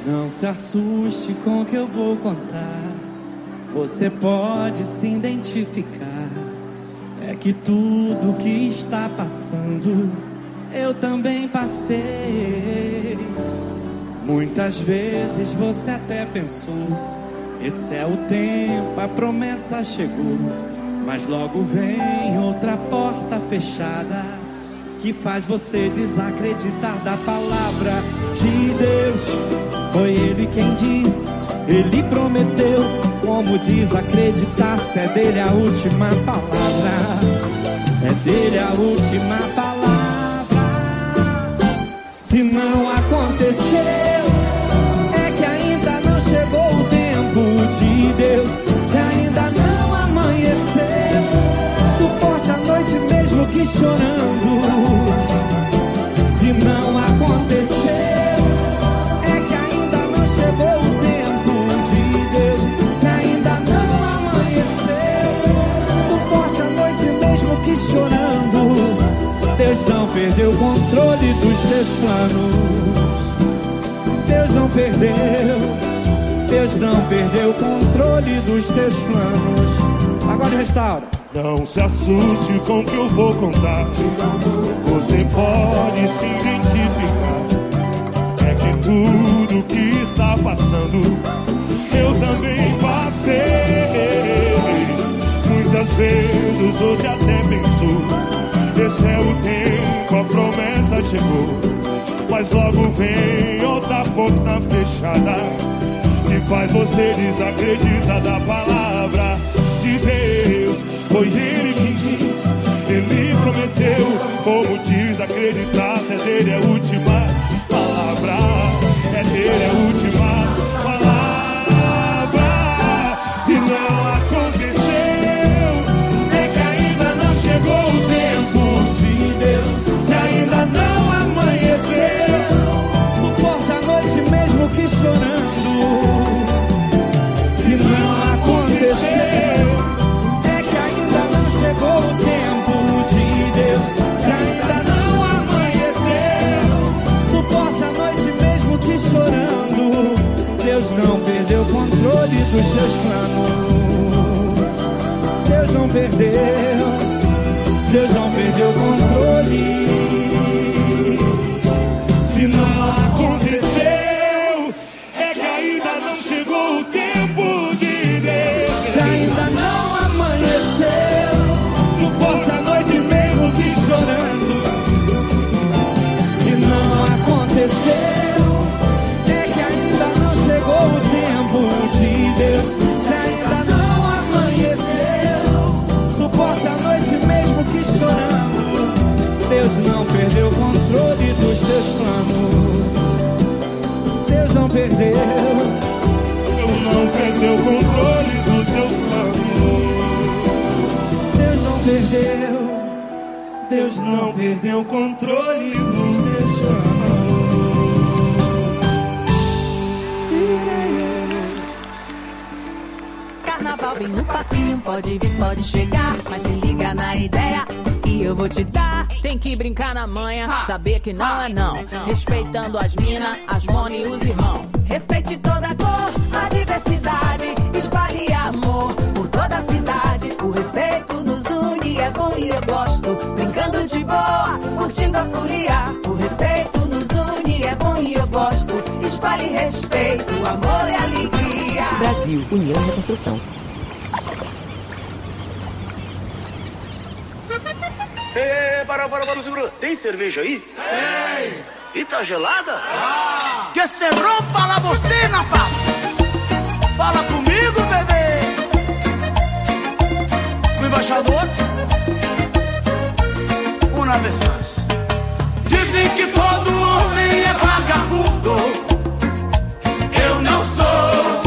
Não se assuste com o que eu vou contar. Você pode se identificar. É que tudo que está passando eu também passei. Muitas vezes você até pensou: esse é o tempo, a promessa chegou. Mas logo vem outra porta fechada que faz você desacreditar da palavra de Deus. Foi Ele quem disse, Ele prometeu. Como desacreditar se é dele a última palavra? É dele a última palavra. Se não aconteceu, é que ainda não chegou o tempo de Deus. Se ainda não amanheceu, suporte a noite mesmo que chorando. Se não aconteceu, é que ainda não chegou o tempo de Deus. Se ainda não amanheceu, suporte a noite mesmo que chorando. Deus não perdeu o controle dos teus planos. Deus não perdeu. Deus não perdeu o controle dos teus planos. Agora restaura. Não se assuste com o que eu vou contar. Você pode se identificar. É que tudo que está passando eu também passei. Muitas vezes você até pensou: esse é o tempo, a promessa chegou. Mas logo vem outra porta fechada que faz você desacreditar da palavra de Deus. Foi Ele quem disse, Ele prometeu. Como desacreditar se é dele a última palavra? É dele a última palavra. Se não aconteceu, é que ainda não chegou o tempo de Deus. Se ainda não amanheceu, suporte a noite mesmo que chorando. Se não aconteceu, chegou o tempo de Deus. Se ainda não amanheceu, suporte a noite mesmo que chorando. Deus não perdeu o controle dos teus planos. Deus não perdeu. Deus não perdeu o controle. Se não aconteceu, é que ainda não chegou o tempo de Deus. Se ainda não amanheceu, suporte a noite mesmo que chorando. Se não aconteceu, é que ainda não chegou o tempo de Deus. Se ainda não amanheceu, suporte a noite mesmo que chorando. Deus não perdeu o controle dos teus planos. Deus não perdeu. Deus não perdeu o controle dos teus planos. Perdeu. Deus não perdeu o controle dos teus planos. Carnaval vem no passinho, pode vir, pode chegar. Mas se liga na ideia que eu vou te dar. Tem que brincar na manha, saber que não é não. Respeitando as minas, as mone e os irmãos. Respeite toda a cor, a diversidade. Espalhe amor por toda a cidade. O respeito nos une, é bom e eu gosto. Brincando de boa, curtindo a folia. O respeito nos une, é bom e eu gosto. Espalhe respeito, amor e alegria. Brasil, União e Reconstrução. Para, segura. Tem cerveja aí? Tem! E tá gelada? Ah! Que se rompa la bocina, pá! Fala comigo, bebê! O embaixador, uma vez mais. Dizem que todo homem é vagabundo. Eu não sou.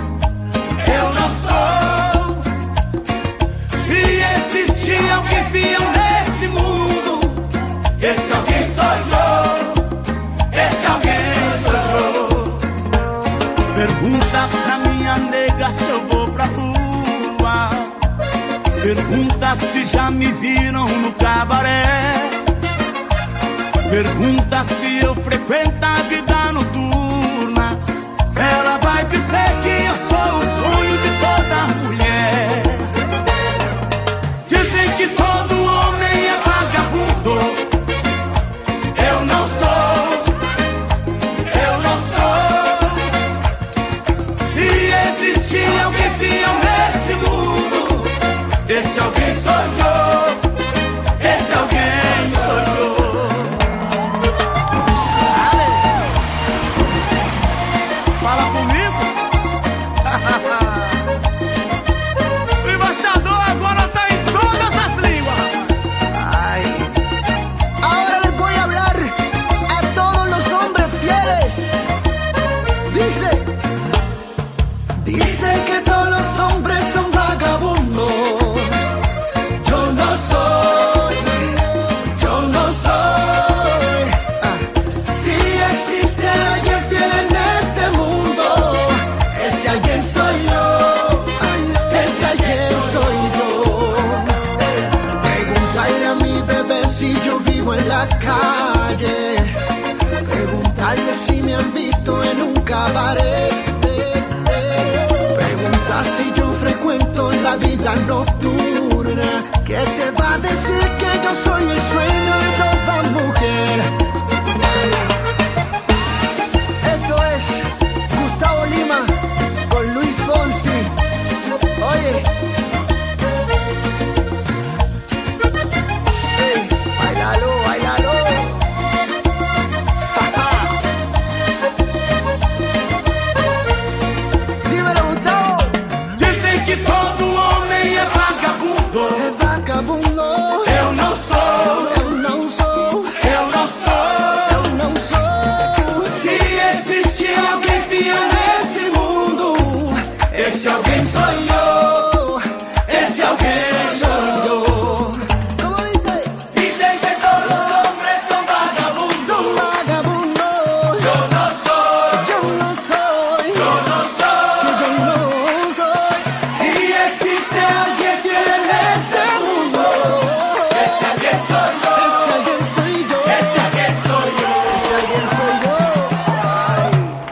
Se existir alguém fiel nesse mundo, esse alguém sou eu. Esse alguém sou eu. Pergunta pra minha nega se eu vou pra rua. Pergunta se já me viram no cabaré. Pergunta se eu frequento a vida noturna. Fala comigo. O embaixador agora tá em todas as línguas. Ay. Ahora les voy a hablar a todos los hombres fieles. Dice que todos los hombres son vagabundos. Yo no soy. Si existe alguien fiel en este mundo, ese alguien soy yo. Ese alguien soy yo. Preguntarle a mi bebé si yo vivo en la calle. Preguntarle si me han visto en un cabaret. Preguntar si yo frecuento la vida nocturna. ¿Qué te va a decir que yo soy el sueño de toda mujer? Esto es Gustavo Lima con Luis Fonsi. Oye. Hey, bailalo, bailalo. Dímelo, Gustavo. Dizem que todo homem é vagabundo. É vagabundo. Eu não sou. Eu não sou. Eu não sou. Eu não sou. Se existe alguém fiel nesse mundo, esse alguém sou eu. Esse alguém sou eu. ¿Cómo dice? Dizem que todos os homens são vagabundos. Son vagabundos. Eu não sou. Yo no soy. Eu não sou. Yo no soy. Se existe alguém fiel neste mundo, esse alguém sou eu. Ese alguien soy yo. Esse alguém sou eu. Ese alguien soy yo. Ay.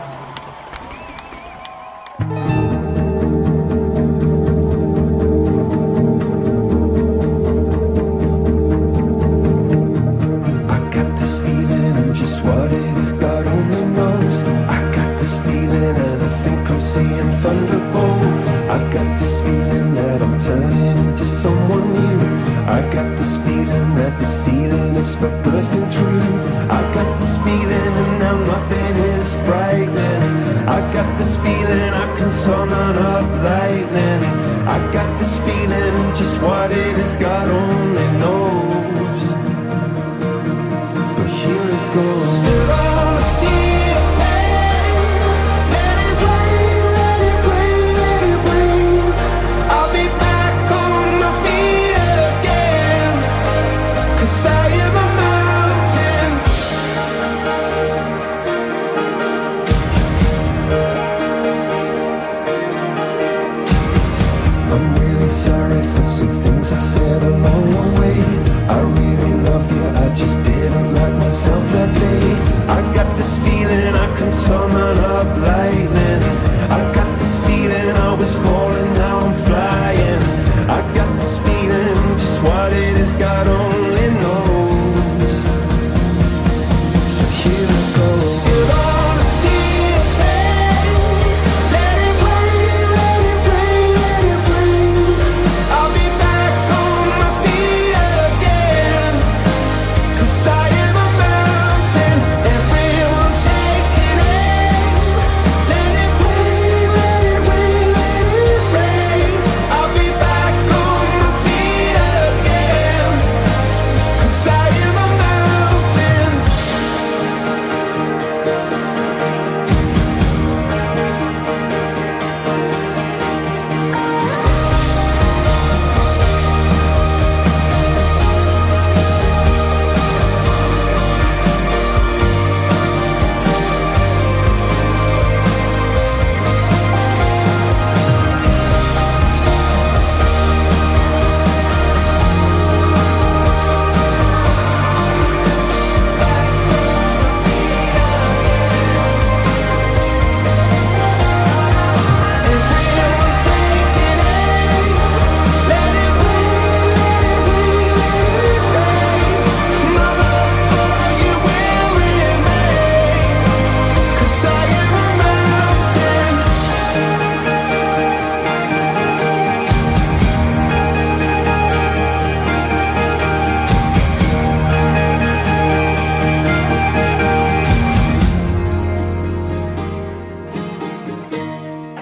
I got this feeling and just what it is God only knows. I got this feeling and I think I'm seeing thunderbolts. I got this feeling that I'm turning into someone new. I got this feeling that the ceiling is for bursting through. I got this feeling and now nothing is frightening. I got this feeling I can summon up lightning. I got this feeling and just what it is God only knows. But here it goes. Stood on the sea of pain. Let it rain, let it rain, let it rain. I'll be back on my feet again. 'Cause I am a mountain. I'm really sorry for some things I said along the way.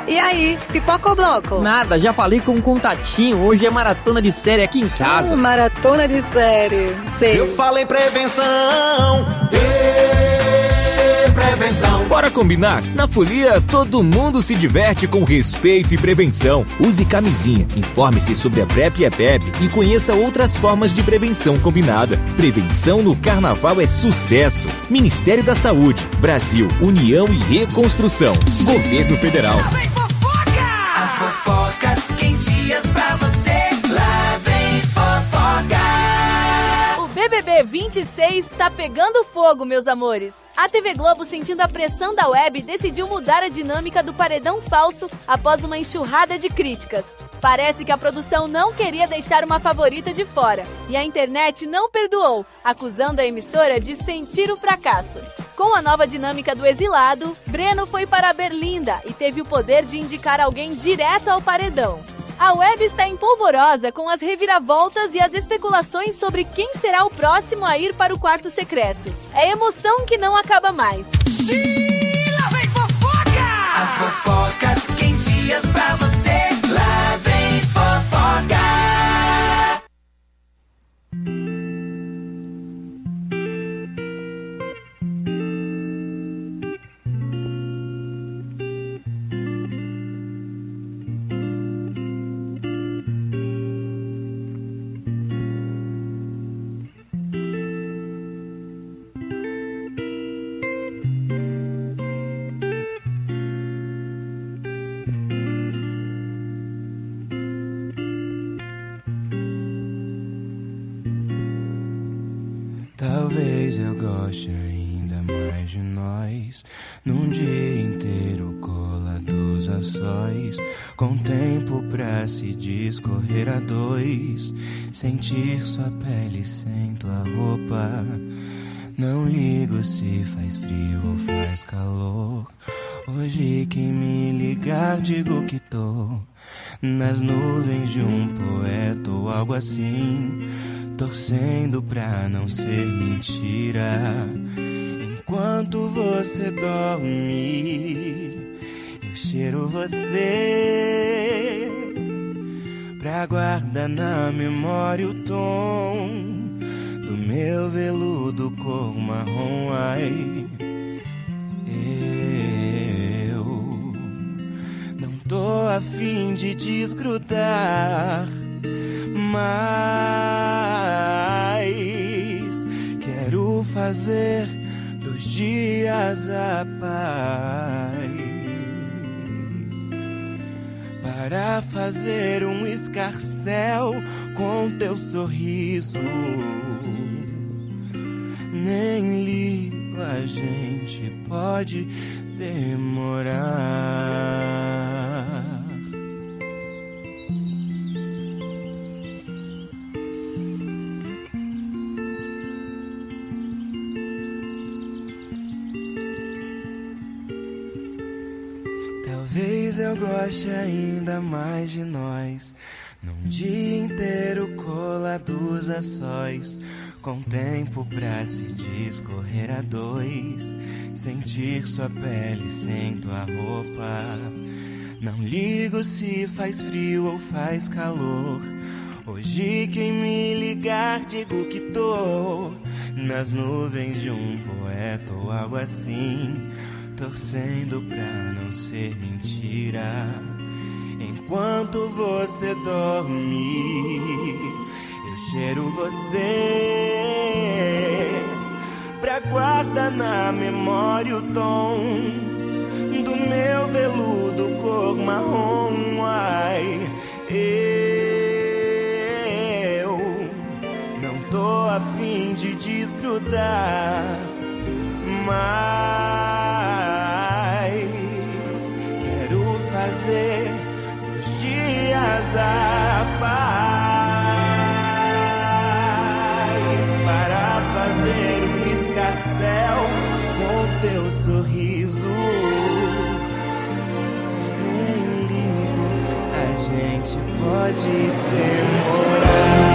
E aí, pipoca ou bloco? Nada, já falei com um contatinho. Hoje é maratona de série aqui em casa. Maratona de série. Sei. Eu falo em prevenção. Prevenção. Bora combinar? Na Folia, todo mundo se diverte com respeito e prevenção. Use camisinha, informe-se sobre a PrEP e EPEP e conheça outras formas de prevenção combinada. Prevenção no Carnaval é sucesso. Ministério da Saúde, Brasil, União e Reconstrução. Governo Federal. As fofocas quentinhas pra você. Lá vem fofoca. O BBB 26 tá pegando fogo, meus amores. A TV Globo, sentindo a pressão da web, decidiu mudar a dinâmica do paredão falso após uma enxurrada de críticas. Parece que a produção não queria deixar uma favorita de fora. E a internet não perdoou, acusando a emissora de sentir o fracasso. Com a nova dinâmica do exilado, Breno foi para a Berlinda e teve o poder de indicar alguém direto ao paredão. A web está empolvorosa com as reviravoltas e as especulações sobre quem será o próximo a ir para o quarto secreto. É emoção que não acaba mais. Lá vem fofoca! As fofocas quentinhas pra você. Lá vem fofoca! Talvez eu goste ainda mais de nós, num dia inteiro colados a sós, com tempo pra se discorrer a dois, sentir sua pele sem tua roupa. Não ligo se faz frio ou faz calor, hoje que me ligar digo que tô nas nuvens de um poeta ou algo assim, torcendo pra não ser mentira. Enquanto você dorme, eu cheiro você pra guardar na memória o tom do meu veludo cor marrom. Ai, eu não tô a fim de desgrudar, mas quero fazer dos dias a paz, para fazer um escarcéu com teu sorriso. Nem ligo, a gente pode demorar. Talvez eu goste ainda mais de nós, num dia inteiro colados a sós, com tempo pra se discorrer a dois, sentir sua pele sem tua roupa. Não ligo se faz frio ou faz calor, hoje quem me ligar digo que tô nas nuvens de um poeta ou algo assim, torcendo pra não ser mentira. Enquanto você dorme, eu cheiro você pra guardar na memória o tom do meu veludo cor marrom. Ai, eu não tô a fim de desgrudar, mas quero fazer dos dias a paz, para fazer um escarcéu com teu sorriso. Nem ligo, a gente pode demorar.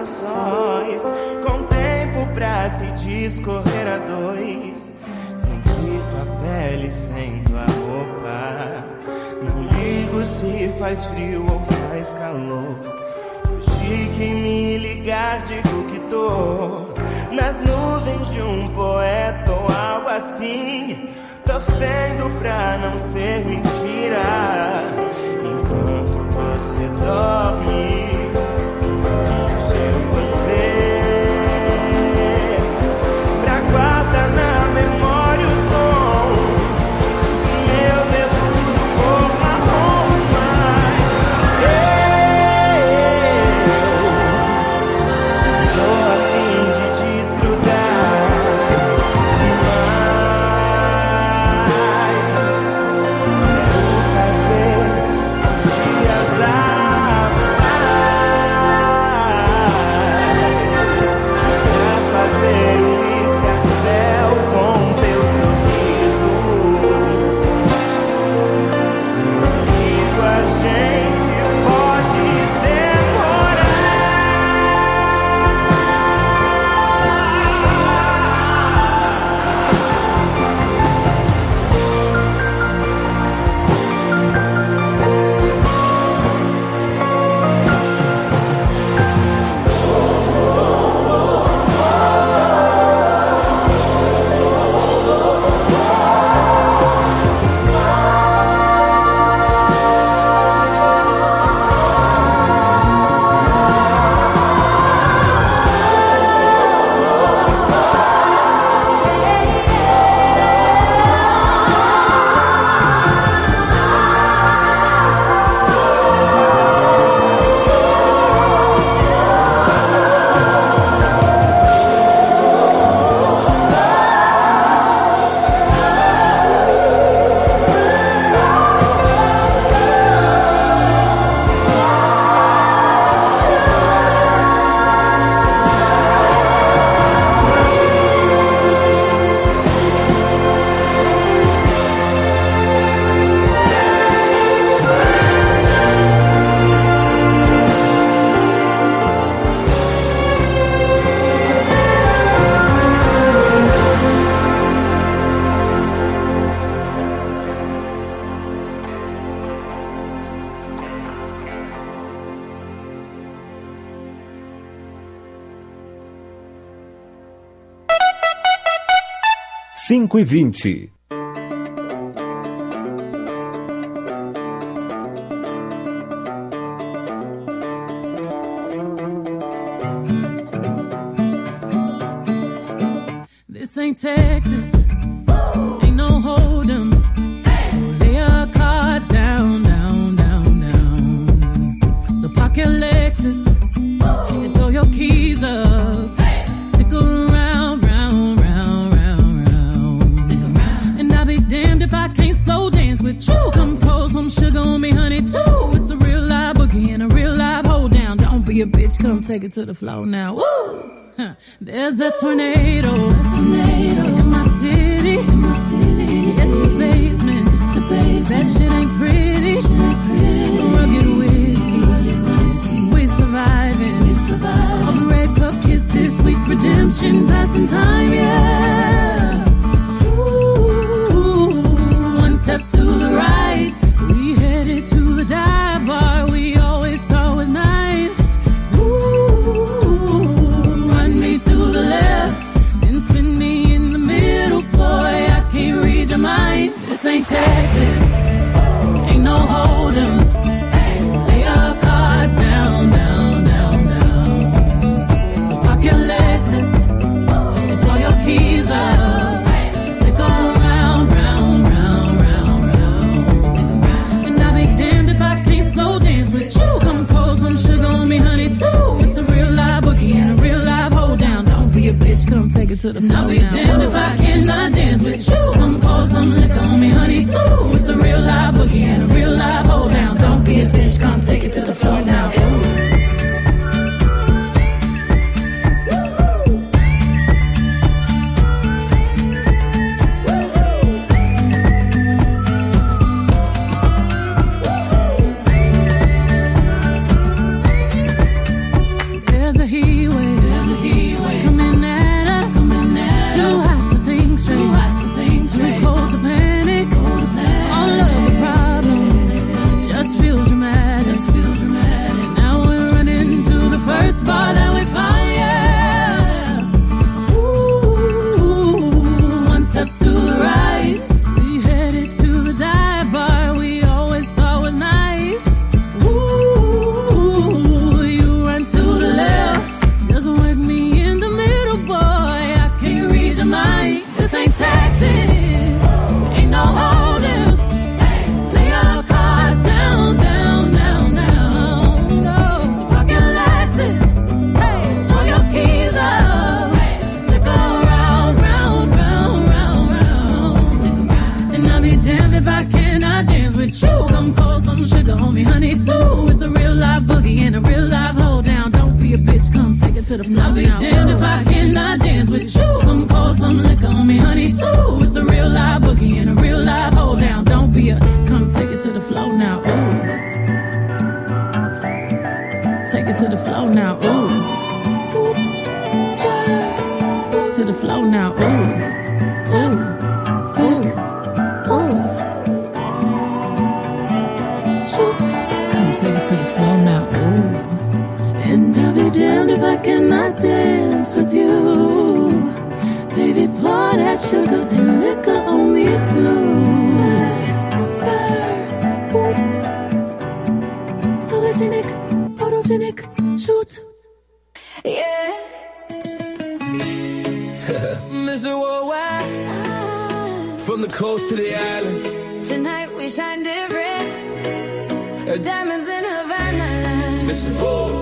sós, com tempo pra se discorrer a dois. Sentir tua pele sem tua roupa, não ligo se faz frio ou faz calor. Hoje quem me ligar digo que tô nas nuvens de um poeta ou algo assim, torcendo pra não ser mentira. Enquanto você dorme, cheiro você pra guardar na memória o tom do meu veludo cor marrom. Mas tô a fim de desgrudar, mas quero fazer os dias a pra fazer um escarcéu com teu sorriso. Comigo a gente pode demorar. Cinco e 20. This ain't Texas, ain't no hold'em. So lay your cards down, down, down, down. So park your Lexus and throw your keys up. Stick around, round, round, round, round. Stick around. And I'll be damned if I can't slow dance with you. Come pour some sugar on me, honey, too. It's a real live boogie and a real live hold down. Don't be a bitch, come take it to the floor now. Woo! There's a tornado, in my city, at the basement, that shit ain't pretty, rugged whiskey, we surviving, all the red cup kisses, sweet redemption, passing time, yeah. Ooh, one step to the right, we headed to the dive bar we always thought was nice. To the left, then spin me in the middle, boy, I can't read your mind. This ain't Texas, ain't no hold'em. So lay your cards down, down, down, down. So park your Lexus and throw your keys up. Stick around, round, round, round, round. And I'll be damned if I can't slow dance with you. Come pour some sugar on me, honey, too. It's a real live boogie and a real live hold down. Don't be a bitch, come take it to the floor. I'll be damned if I cannot dance with you. Come pour some liquor on me, honey, too. It's a real live boogie and a real live hold down. Don't be a bitch, come take it to the floor now. There's a hero it to the floor. I'll be damned if I cannot dance with you. Come pour some liquor on me, honey, too. It's a real live boogie and a real live hold down. Don't be a, come take it to the floor now, ooh. Take it to the floor now, ooh. Oops, spurs. To the floor now, ooh. Ooh, ooh, oops. Shoot, come take it to the floor now, ooh. And I'll be damned if I cannot dance with you. Baby, pour that sugar and liquor on me too. Spurs, boots. Sologenic, photogenic, shoot. Yeah. Mr. Worldwide, from the coast to the islands. Tonight we shine different. Diamonds in Havana. Mr. Bull,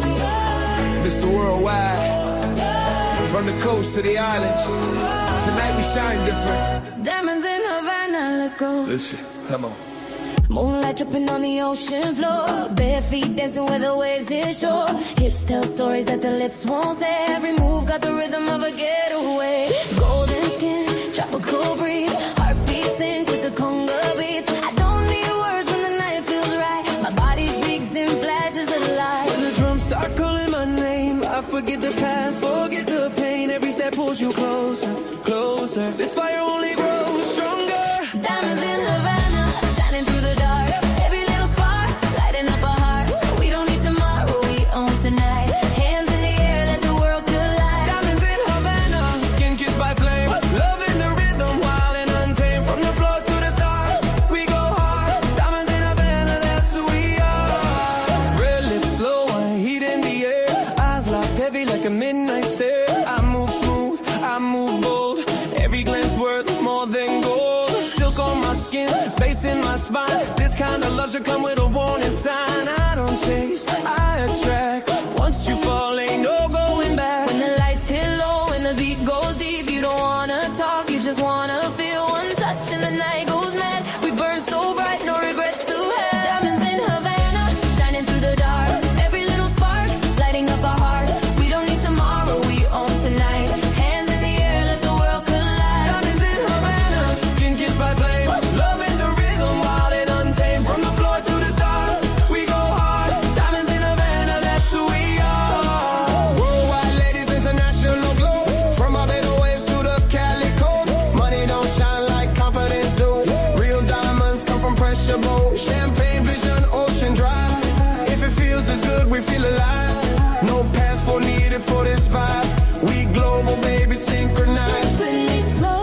Mr. Worldwide, from the coast to the islands. Tonight we shine different. Diamonds in Havana, let's go. Listen, come on. Moonlight dripping on the ocean floor. Bare feet dancing where the waves hit shore. Hips tell stories that the lips won't say. Every move got the rhythm of a getaway. Golden skin, tropical breeze. Heartbeat sync with the conga beats. I don't need words when the night feels right. My body speaks in flashes of light. When the drums start calling my name, I forget the past, forget the pain. Every step pulls you closer, closer. This fire only grows stronger. Diamonds in Havana, shining through the dark. Every little spark, lighting up our hearts. We don't need tomorrow, we own tonight. Hands in the air, let the world collide. Diamonds in Havana, skin kissed by flame. Love in the rhythm, wild and untamed. From the floor to the stars, we go hard. Diamonds in Havana, that's who we are. Red lips, slow wine, heat in the air. Eyes locked heavy like a midnight stare. I move smooth, I move bold. Every glance worth more than gold. Silk on my skin, bass in my spine. This kind of love should come with a warning sign. I don't chase, I attract. Once you fall, ain't no going back. When the lights hit low and the beat goes deep, you don't wanna talk, you just wanna feel one touch and the night goes mad. We burn so bright, no regrets to have. Diamonds in Havana, shining through the dark. Every little spark, lighting up our hearts. We don't need tomorrow, we own tonight. Hands in the air, let the world collide. Diamonds in Havana, skin kissed by flame. Love in the rhythm, wild and untamed. From the floor to the stars, we go hard. Diamonds in Havana, that's who we are. Worldwide ladies, international glow. From our Barbados waves to the Cali coast. Money don't shine like confidence do. Real diamonds come from pressure boat. Champagne vision, ocean drive. If it feels as good, we feel alive. No passport needed for this vibe. We global, baby, synchronized. When they slow,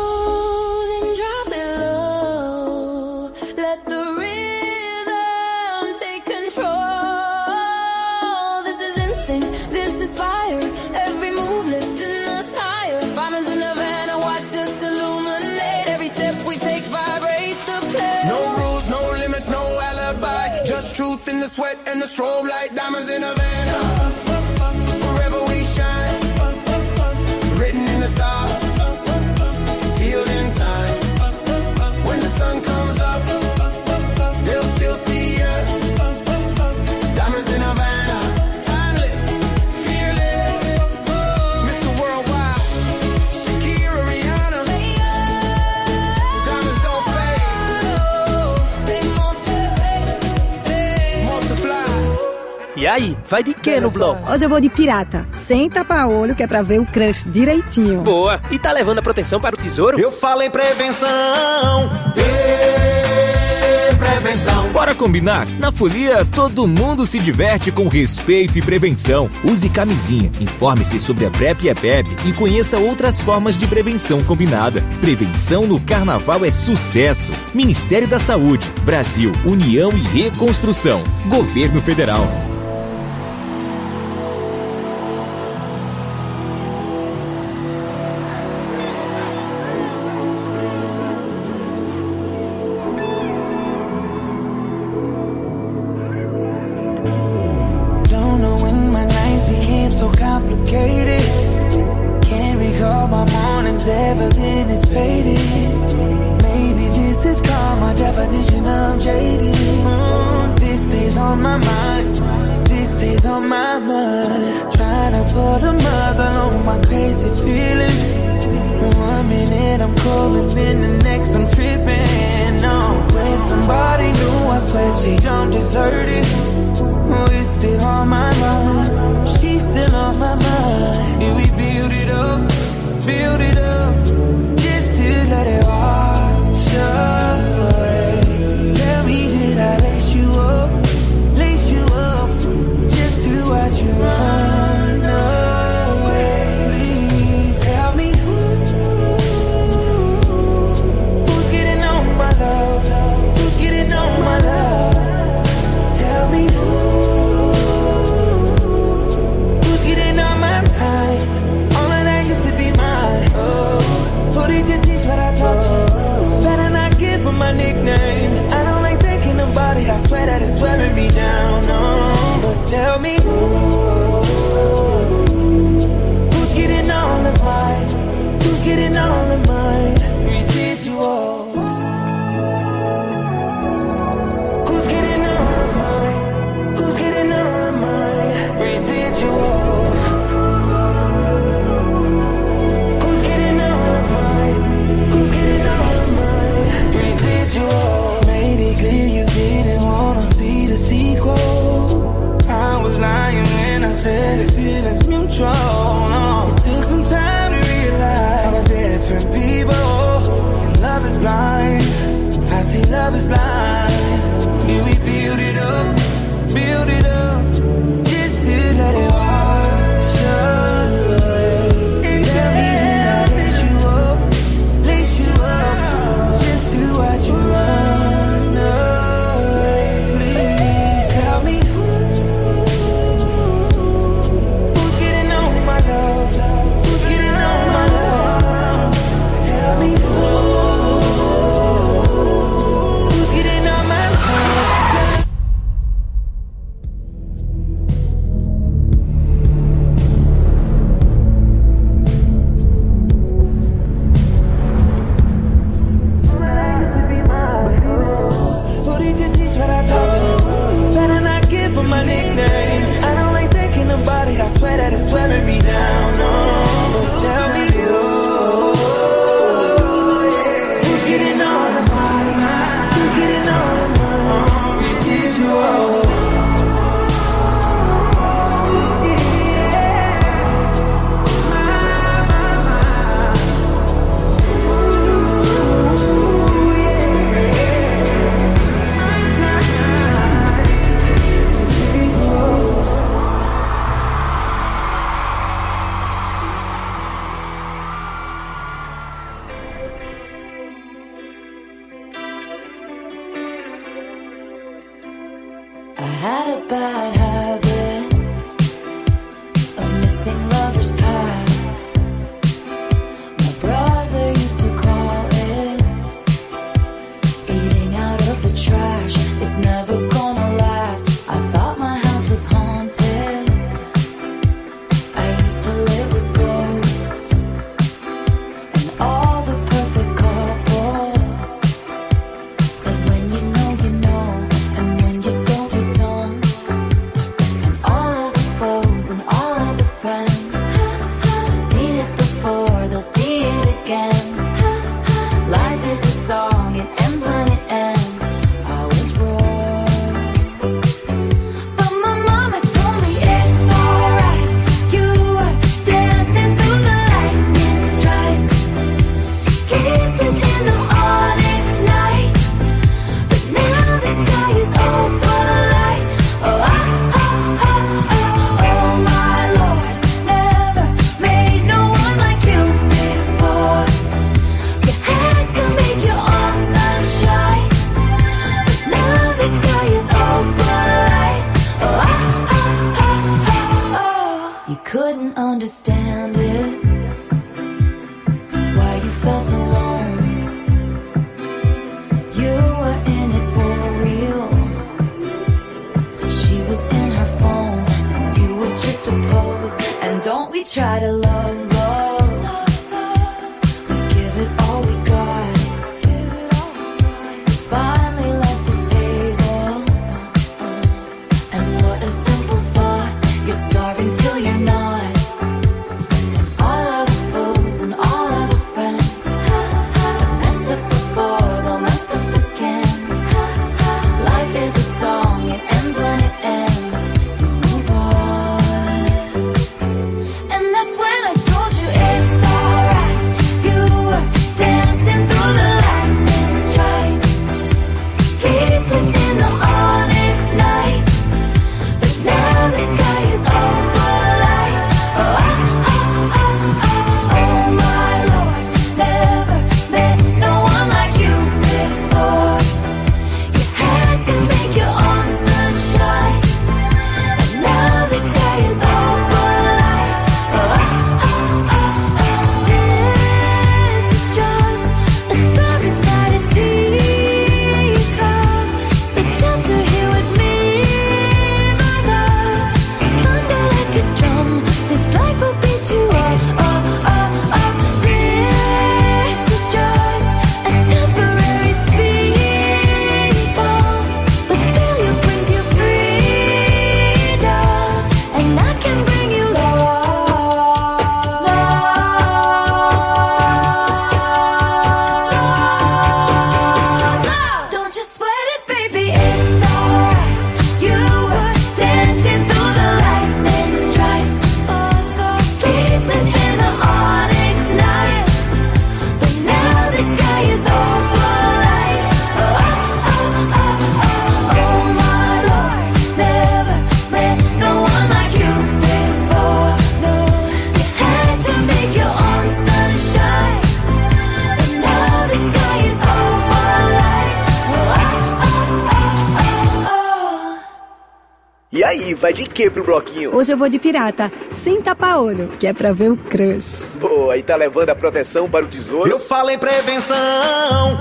then drop it low. Let the rhythm take control. This is instinct, this is fire. Every move lifting us higher. Farmers in Havana, watch us illuminate. Every step we take, vibrate the place. No rules, no limits, no alibi. Just truth in the sweat and the strobe light. Diamonds in Havana. Forever we shine. Written in the stars. Sealed in time. When the sun comes up, they'll still see us. Diamonds in Havana. Timeless, fearless. Mr. Worldwide. Shakira, Rihanna. Diamonds don't fade. They Multiply. E aí, vai de quê no bloco? Hoje eu vou de pirata, sem tapa-olho, que é pra ver o crush direitinho. Boa. E tá levando a proteção para o tesouro? Eu falo em prevenção. Prevenção. Bora combinar? Na Folia, todo mundo se diverte com respeito e prevenção. Use camisinha, informe-se sobre a PrEP e EPEP e conheça outras formas de prevenção combinada. Prevenção no Carnaval é sucesso. Ministério da Saúde, Brasil, União e Reconstrução. Governo Federal. Don't know when my nights became so complicated. Can't recall my mornings, everything is faded. Maybe this is called my definition of jaded. This stays on my mind. for the miles I know my crazy feelings. 1 minute I'm cold and then the next I'm tripping. No, when somebody new, I swear she don't deserve it. Oh, it's still on my mind. She's still on my mind. Did we build it up, just to let it wash away? Tell me, did I lace you up, just to watch you run away? Please tell me who's getting on my love, who's getting on my love? Tell me who's getting on my time? All of that used to be mine. Oh, who did you teach what I taught you? Better not give her my nickname. I don't like thinking about it, I swear that it's wearing me down. No, but tell me who's getting all of mine? Who's getting all of mine? Residuals. Who's getting all of mine? Who's getting all of mine? Residuals. Who's getting all of mine? Who's getting all of mine? Residuals. Made it clear you didn't wanna see the sequel. I was lying when I said the feeling's mutual. No, it took some time to realize we're different people. And love is blind. I see love is blind. Did we build it up, just to let it wash away? And tell me, did I lace you up, just to watch you run away? Please tell me who's getting on my love, who's getting on my love? Tell me who's getting on my love. Who did you teach what I taught you? Better not give her my nickname. I don't like thinking about it, I swear that it's wearing me down. No, but tell me who's getting all of mine? Who's getting all of mine? Residual. I had a bad habit of missing lovers past. My brother used to call it eating out of the trash. It's never gonna last. I thought my house was haunted. I used to live with ghosts and all the perfect couples said when you know, and when you don't, you don't. And all of the foes and all of the friends have seen it before, they'll see it again. Life is a song, it ends when it ends. I was wrong, but my mama told me it's alright. You were dancing through the lightning strikes, sleepless in the onyx night. But now the sky is open light. Oh, oh my Lord, never made no one like you before. You had to make your own sunshine. But now the sky is open light. Oh, you couldn't understand it, why you felt alone. You were in it for real. She was in her phone and you were just a pose. And don't we try to love, we give it all we got. Finally left the table, and what a simple thought. You're starving till you're not. E vai de quê pro bloquinho? Hoje eu vou de pirata, sem tapa-olho, que é pra ver o crush. Pô, aí tá levando a proteção para o tesouro? Eu falo em prevenção.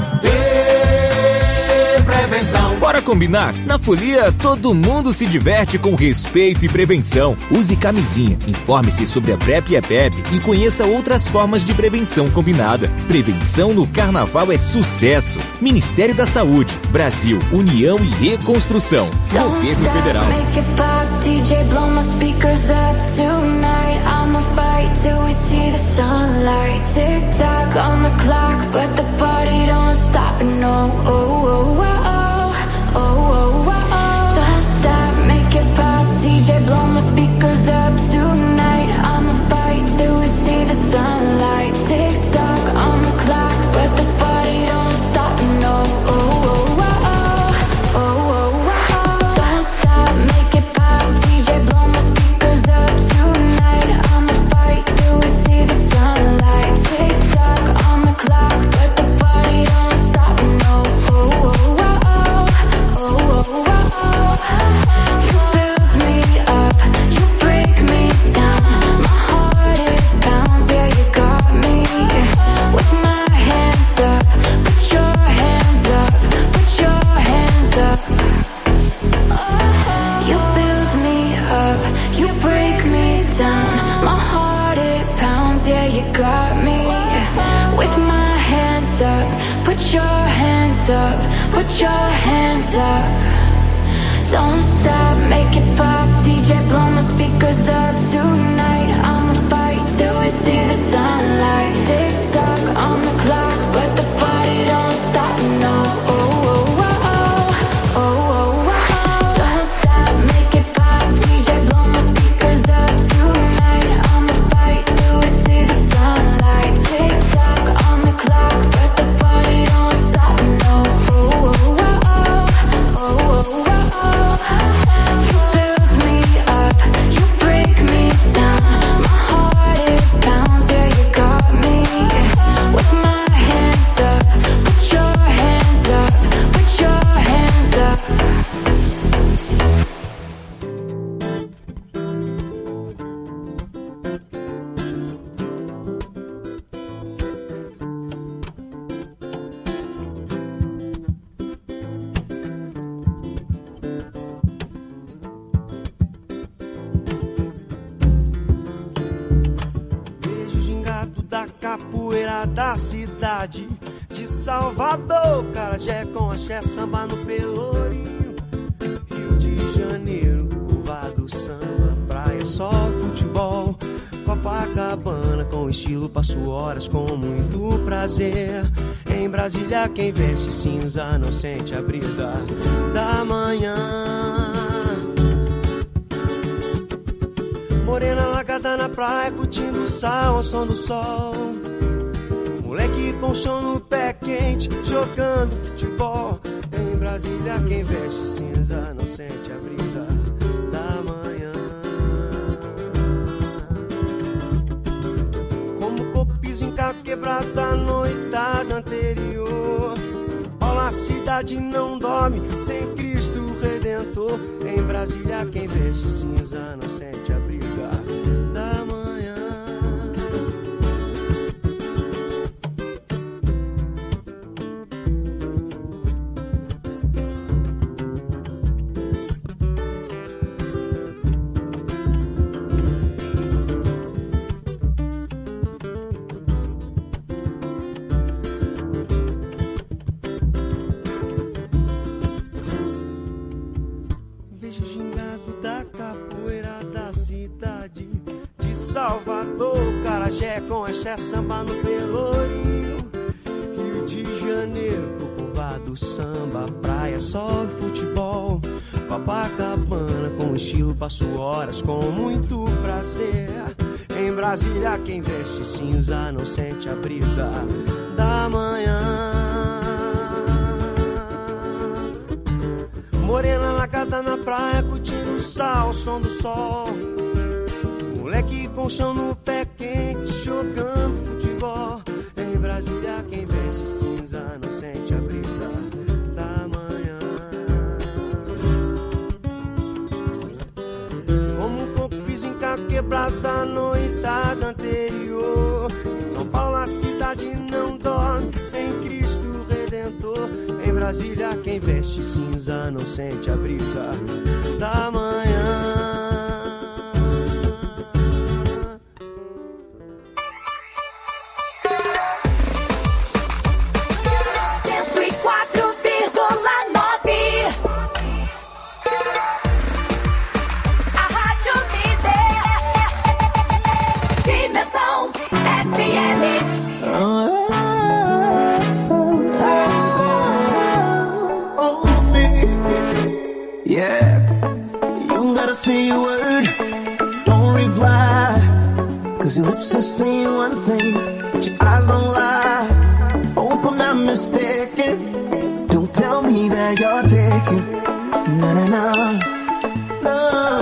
Prevenção. Bora combinar? Na Folia, todo mundo se diverte com respeito e prevenção. Use camisinha, informe-se sobre a PrEP e EPEP e conheça outras formas de prevenção combinada. Prevenção no Carnaval é sucesso. Ministério da Saúde, Brasil, União e Reconstrução. Governo Federal. DJ, blow my speakers up tonight. I'ma fight till we see the sunlight. Tick tock on the clock, but the party don't stop. No, oh, oh, oh, oh, oh, oh, oh. Don't stop, make it pop. DJ, blow my speakers up tonight. I'ma fight till we see the sunlight. Tick tock on the clock, but the party don't stop. No, oh, oh, oh, oh, oh, oh, oh. Don't stop, make it pop. DJ, blow my speakers up tonight. I'ma fight till we see the sunlight. Tick tock on the clock, but the party don't stop. No, oh, oh, oh, oh, oh, oh, oh. You build me up, you break me down. My heart it pounds, yeah, you got me. With my hands up, put your hands up, put your hands up. You build me up, you break me down. My heart it pounds, yeah, you got me. With my hands up, put your hands up, put your hands up. Don't stop, make it pop. DJ, blow my speakers up tonight. I'ma fight till we see the sunlight. Tick tock on the clock, but the party don't stop. No, oh, oh, oh, oh, oh, oh, oh. Don't stop, make it pop. DJ, blow my speakers up tonight. I'ma fight till we see the sunlight. Tick tock on the clock, but the party don't stop. No, oh, oh, oh, oh, oh, oh, oh. You build me up, you break me down. My heart it pounds, yeah, you got me. With my hands up, put your hands up, put your hands up. Vejo o gingado da capoeira da cidade de Salvador, Carajé com axé, samba no Pelourinho, Rio de Janeiro, curva do samba, praia, sol, futebol, Copacabana com estilo, passo horas com muito prazer. Em Brasília quem veste cinza não sente a brisa da manhã. Morena lagada na praia, curtindo o sal ao som do sol. Moleque com chão no pé quente, jogando futebol. Em Brasília quem veste cinza não sente a brisa da manhã. Como copiso em carro quebrado da noitada anterior. Olha, a cidade não dorme sem Cristo Redentor. Em Brasília quem veste cinza não sente a brisa da manhã. Vejo o gingado da capoeira da cidade de Salvador, Carajé com axé, samba no Pelourinho, Rio de Janeiro, curva do samba, praia, sol e futebol, Copacabana com estilo, passo horas com muito prazer. Em Brasília quem veste cinza não sente a brisa da manhã. Morena lagada na praia, curtindo o sal, o som do sol. Moleque com chão no pé quente, jogando futebol. Em Brasília quem veste cinza não sente a brisa da manhã. prata noitada anterior. Em São Paulo a cidade não dorme sem Cristo Redentor. Em Brasília quem veste cinza não sente a brisa da manhã. 'Cause your lips are saying one thing, but your eyes don't lie. Hope I'm not mistaken. Don't tell me that you're taking. No, no, no, no.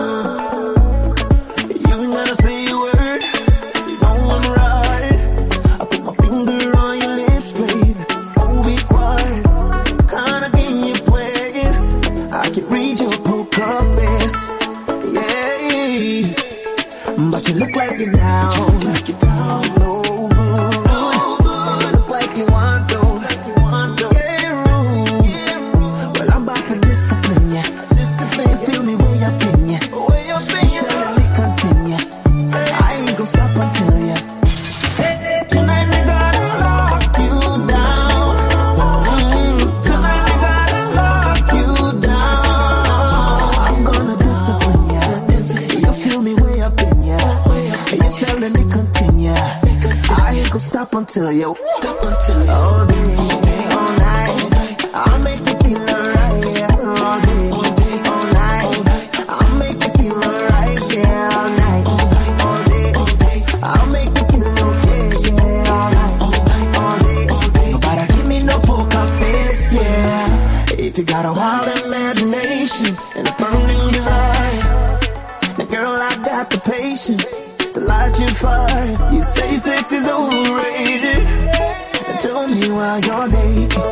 You ain't gotta say a word. You know I'm right. I put my finger on your lips, baby. Don't be quiet. Kinda game you're playing. I can read your poker face. Yeah. But you look like you're down. No good. You look like you want to. Yeah, rude. Well, I'm about to discipline ya. You feel me way up in ya. Telling me continue. I ain't gon' stop until ya. Tonight we gotta lock you down. Tonight we gotta lock you down. I'm gonna discipline ya. You feel me way up in ya. You telling me continue. I ain't gon' stop until you. All day, all night. I'll make you feel alright. Yeah. All day, all night. I'll make you feel alright. Yeah. All night, all day. I'll make you feel okay. Yeah. All night, all day. Nobody give me no poker face. Yeah. If you got a wild imagination and a burning desire, then girl, I got the patience to light your fire. You say sex is overrated. Tell me why you're naked.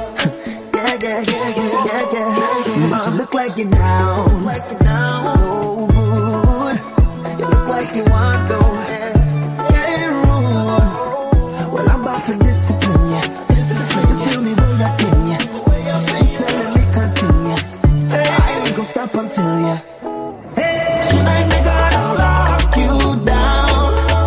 Yeah. But you look like you're down. No good. You look like you want to. Yeah, rude. Well, I'm about to discipline ya. You feel me way up in ya. You telling me continue. I ain't gon' stop until ya. Tonight we gotta lock you down.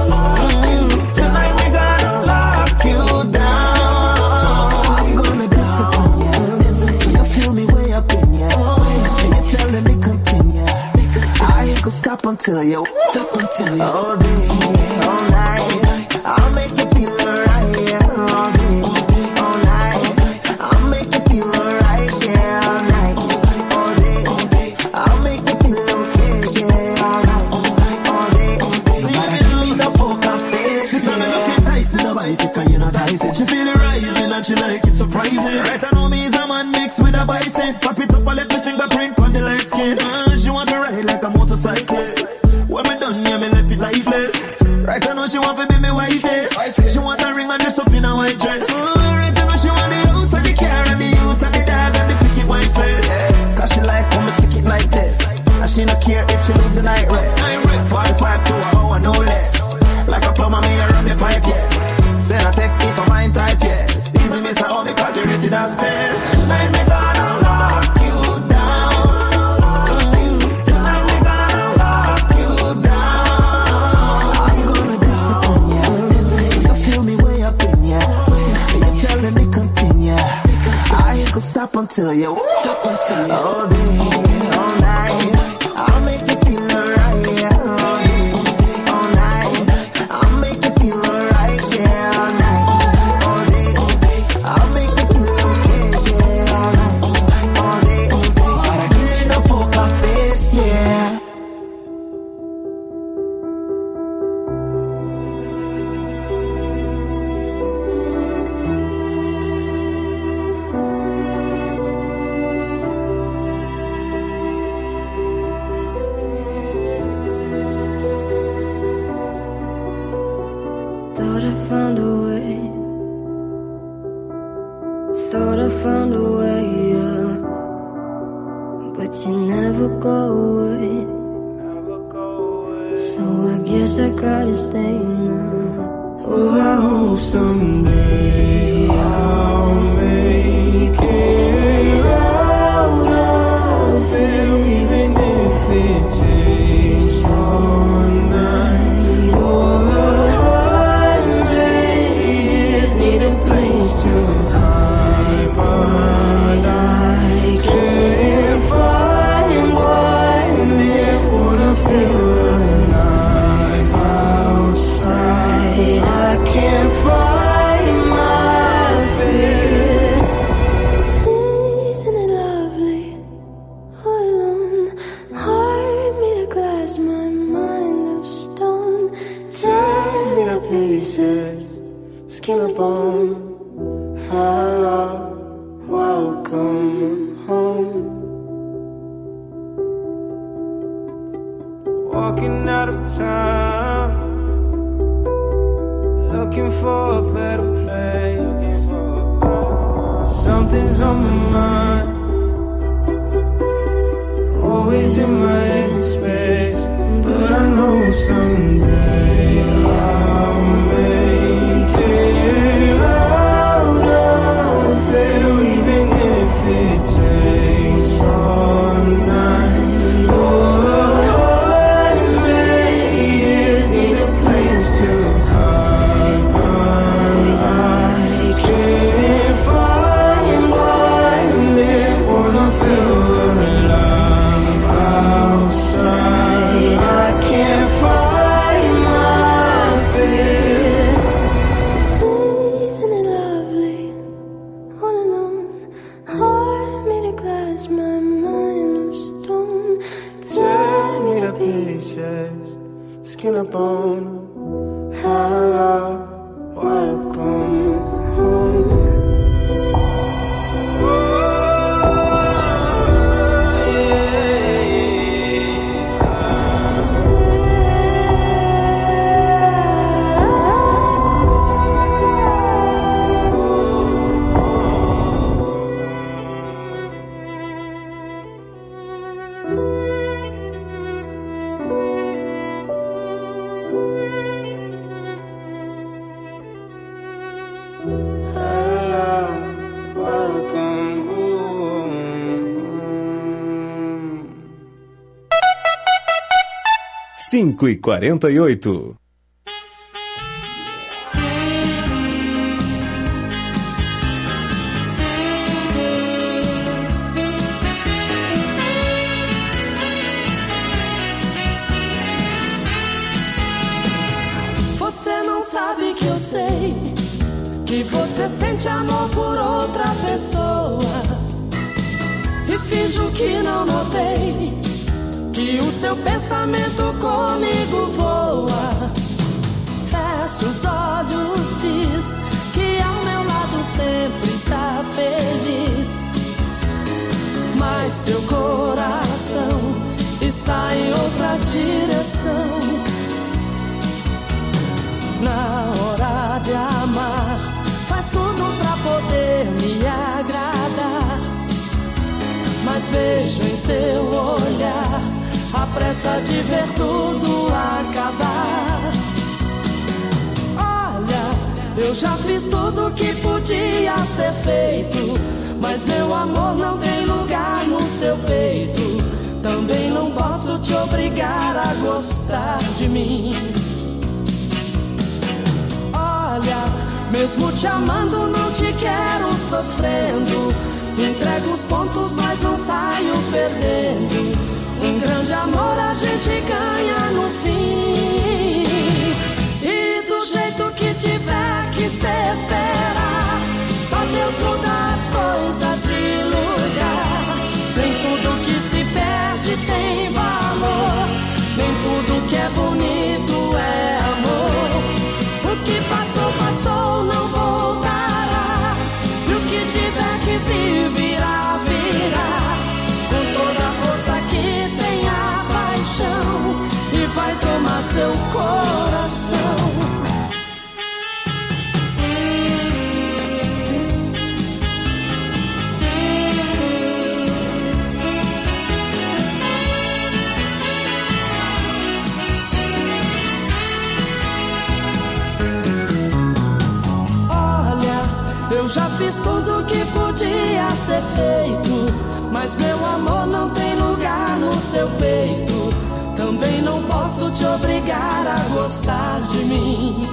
Tonight we gotta lock you down. I'm gonna discipline ya. You feel me way up in ya. You telling me continue. I ain't gon' stop until you. All day, all night. I'll make you feel alright. Yeah. All day, all night. I'll make you feel alright. Yeah. All night, all day. I'll make you feel okay. Yeah. All night, all day. So you feel me the poker face. This one look enticing, nobody think you not Tyson. She feel it rising and she like it surprising. Right, I know me is a man mixed with a bison. Slap it up and let me fingerprint on the light skin. She want to ride like a motorcyclist. When me done, yeah, me left it lifeless. Right, I know she want to be me wife. She want a ring and dress up in a white dress. Right, I know she want the house and the car and the youth and the dog and the picket white face. Cause she like when me stick it like this. And she not care if she lose the night rest. 45 to an hour, no less. Like a plumber, me a run the pipe, yes. Send a text if I mind type, yes. Easy miss her all because you're rated as best. Tonight me gonna lock you down. Tonight me gonna lock you down. I'm gonna discipline ya. You feel me way up in ya. You telling me continue. I ain't gon' stop until you. All day, all night. I'll make you feel alright. Yeah. All day, all night. I'll make you feel alright. Yeah. All night, all day. I'll make you feel okay. Yeah. All night, all day. But I give you no poker face. Yeah. Thought I found a way. Thought I found a way, yeah. But you never go away. So I guess I gotta stay now. Oh, I hope someday I'll make it out of it, even if it takes all night or 100 years. Need a place to hide, but I can't find one. It wanna feel alive outside. I can't find my fear. Isn't it lovely? All alone, heart made of glass, my mind of stone. Tear me to pieces, skin and bone. Hello, welcome home. Walking out of town, looking for a better place. Something's on my mind, always in my head space. But I know someday I'll make it out of it, even if it takes all night or 100 years. Need a place to hide, but I can't find one. It wanna feel alive outside. I can't find my fear. Isn't it lovely? All alone, heart made of glass, my mind of stone. Tear me to pieces, skin and bone. Hello, welcome home. Welcome home. 5h48. Você não sabe que eu sei que você sente amor por outra pessoa. E finjo que não notei que o seu pensamento comigo voa. Fecha os olhos, diz que ao meu lado sempre está feliz. Mas seu coração está em outra direção. Na hora de amar, faz tudo pra poder me agradar. Mas vejo em seu olhar a pressa de ver tudo acabar. Olha, eu já fiz tudo que podia ser feito, mas meu amor não tem lugar no seu peito. Também não posso te obrigar a gostar de mim. Olha, mesmo te amando, não te quero sofrendo. Entrego os pontos, mas não saio perdendo. Um grande amor a gente ganha no fim. E do jeito que tiver que ser, será. Só Deus muda as coisas de lugar. Nem tudo que se perde tem valor. Nem tudo que é bonito é amor. O que passou, passou, não voltará. E o que tiver que vir, virá, virá. Com toda a força que tem a paixão. fiz tudo que podia ser feito, mas meu amor não tem lugar no seu peito. Também não posso te obrigar a gostar de mim.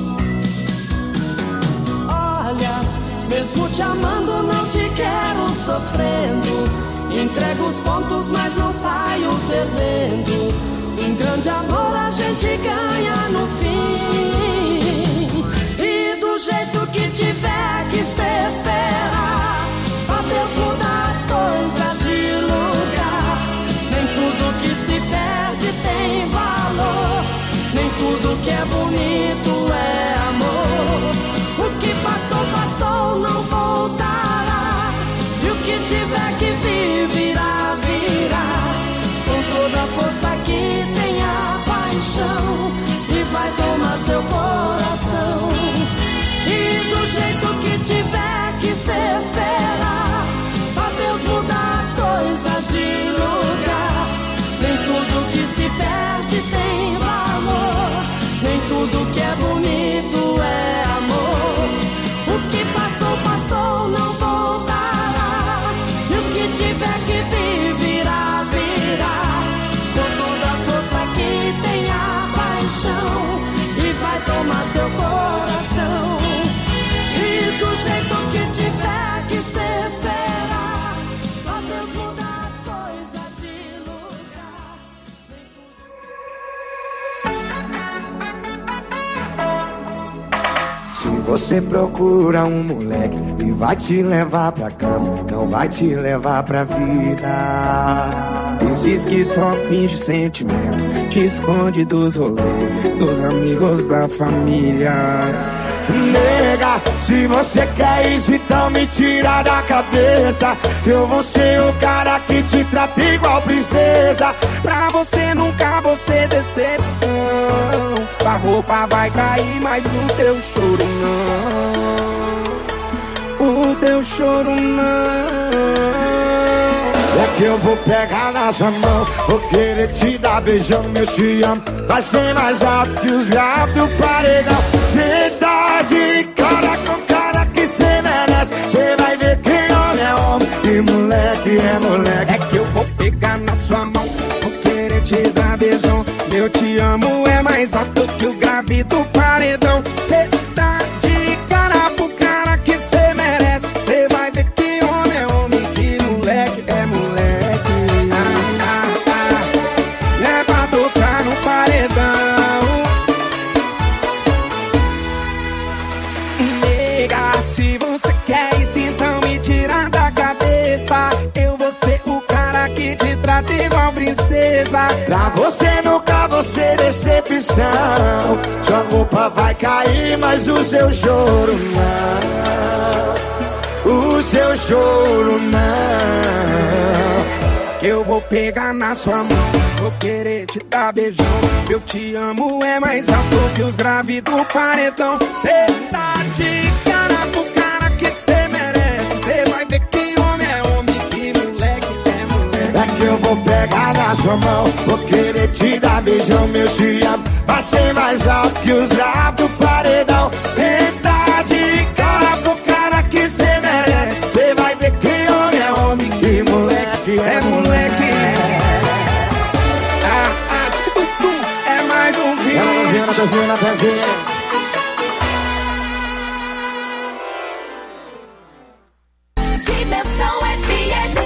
Olha, mesmo te amando não te quero sofrendo. Entrego os pontos mas não saio perdendo. Um grande amor a gente ganha no fim. E do jeito que tiver que ser, será. Só Deus muda as coisas de lugar. Nem tudo que se perde tem valor. Nem tudo que é bonito é amor. O que passou, passou, não voltará. E o que tiver que vir, virá, virá. Com toda a força que tem a paixão. E vai tomar seu coração. E do jeito que tiver que ser, será. Só Deus muda as coisas de lugar. Nem tudo que se perde tem valor. Nem tudo que é bonito é amor. O que passou, passou, não voltará. E o que tiver que vir, virá, virá. Com toda a força que tem a paixão. E vai tomar seu coração. E do jeito que tiver que ser, será. Só Deus muda as coisas de lugar. Se você procura um moleque e vai te levar pra cama, não vai te levar pra vida. Diz que só finge sentimento, te esconde dos rolês, dos amigos, da família. Nega, se você quer isso, então me tira da cabeça. Eu vou ser o cara que te trata igual princesa. Pra você nunca vou ser decepção. A roupa vai cair, mas o teu choro não. O teu choro não. É que eu vou pegar na sua mão, vou querer te dar beijão, meu te amo. Vai ser mais alto que os graves do paredão. Cê tá de cara com cara que cê merece. Cê vai ver que homem é homem e moleque é moleque. É que eu vou pegar na sua mão, vou querer te dar beijão. Meu te amo é mais alto que o grave do paredão. Cê tá de cara com cara que cê merece. Cê vai ver que homem é homem e moleque é moleque. É pra tocar no paredão. Nega, se você quer isso, então me tira da cabeça. Eu vou ser o cara que te trata igual princesa. Pra você nunca vou ser decepção. Sua roupa vai cair, mas o seu choro não. O seu choro não. Eu vou pegar na sua mão, vou querer te dar beijão. Eu te amo é mais alto que os graves do paredão. Cê tá de cara pro cara que cê merece. Cê vai ver que homem é homem, que moleque é moleque. É que eu vou pegar na sua mão, vou querer te dar beijão, meu te amo. Vai ser mais alto que os graves do paredão. Cê tá de cara pro cara que cê merece. Cê vai ver que homem é homem, que moleque é moleque. Diz que tu é mais um vídeo. Ela fazendo, ela fazendo. Dimensão FM.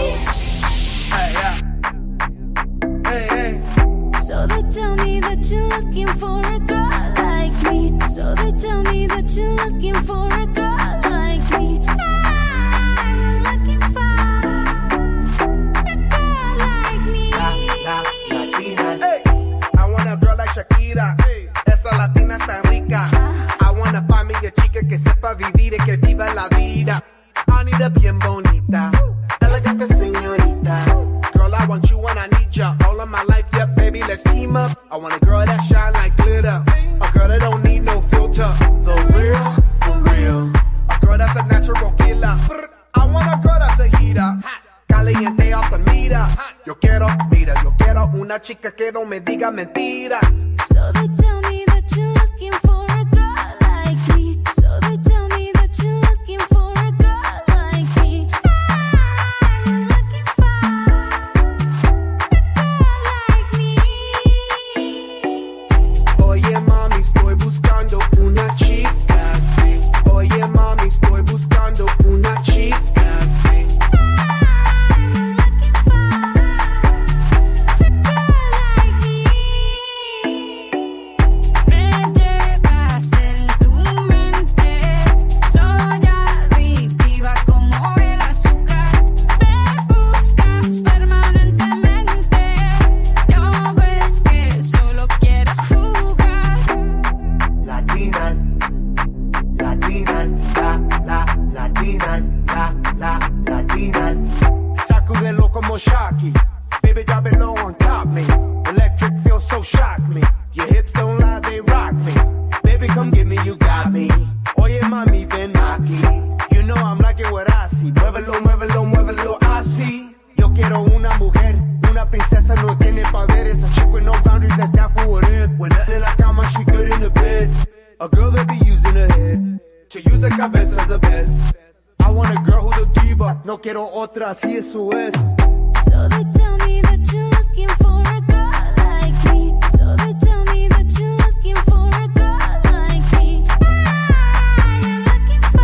So they tell me that you're looking for a girl like me. So they tell me that you're looking for a girl like me. I'm looking for a girl like me. Hey, I want a girl like Shakira. Hey, esa latina está rica. I want a familia chica que sepa vivir y que viva la vida. I need a bien bonita, elegante señorita. Girl, I want you and I need ya. All of my life, yeah, baby, let's team up. I want a girl that shine like glitter. A girl that don't need no filter. The real, for real. A girl that's a natural killer. I want a girl that's a heater. Caliente off the meter. Yo quiero, mira, yo quiero una chica que no me diga mentiras. So they tell me that you're looking for a girl like me. So they tell me that you're looking for a girl you got me. Oye mami, ven aquí. You know I'm like it what I see. Muévelo, muévelo, muévelo, así. Yo quiero una mujer, una princesa, no tiene poderes. A chick with no boundaries, that's that for what it is. When nothing in la cama, she good in the bed. A girl that be using her head to use the cabeza the best. I want a girl who's a diva, no quiero otra, así eso es. So they tell me that you're looking for a girl like me. So they tell me that you're looking for a girl like me. You're looking for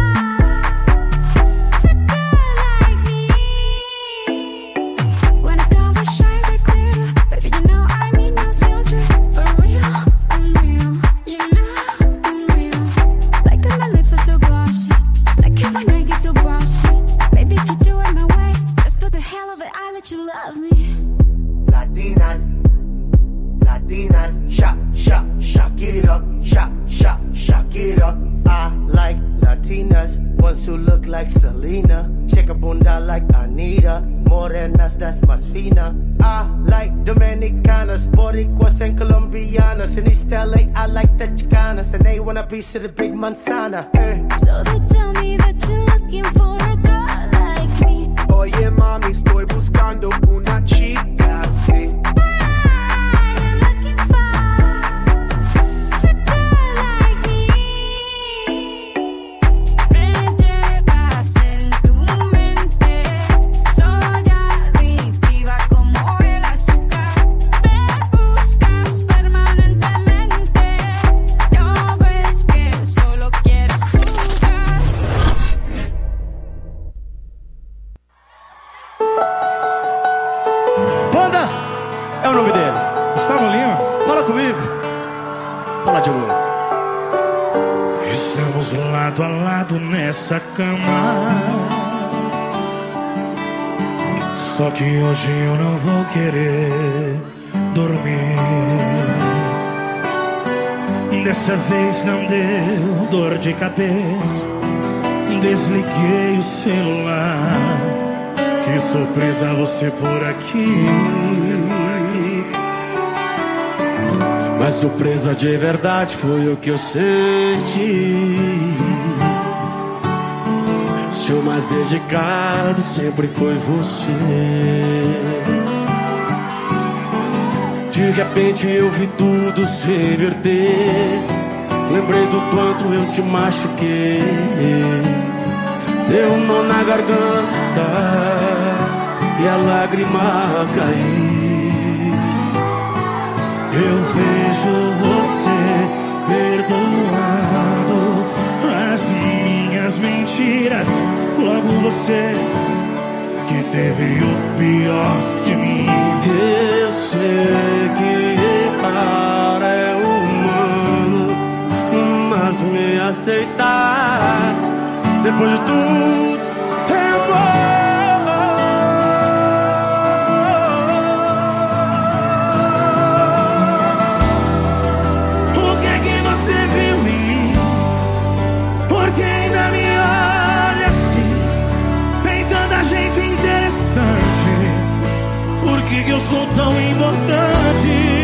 a girl like me. When a girl that shines like glitter, baby, you know I mean no filter. For real, I'm real. You know I'm real. Like that my lips are so glossy. Like how my neck gets so bossy. Baby, if you do it my way, just for the hell of it, I'll let you love me. Latinas, Latinas, shock it up, shock it up. I like Latinas, ones who look like Selena, shake a bunda like Anita, morenas that's más fina. I like Dominicanas, Boricuas and Colombianas. In East LA, I like the Chicanas, and they want a piece of the big manzana. So they tell me that you're looking for a girl like me. Oye mami, estoy buscando una chica así. É o nome dele. Gustavo Lima. Fala comigo. Fala de amor. Estamos lado a lado nessa cama. Só que hoje eu não vou querer dormir. Dessa vez não deu dor de cabeça. Desliguei o celular. Que surpresa você por aqui. Mas surpresa de verdade foi o que eu senti. Seu mais dedicado sempre foi você. De repente eu vi tudo se reverter. Lembrei do quanto eu te machuquei. Deu um nó na garganta e a lágrima caiu. Eu vejo você perdoando as minhas mentiras. Logo você que teve o pior de mim. Eu sei que errar é humano, mas me aceitar depois de tudo é bom. Por que eu sou tão importante?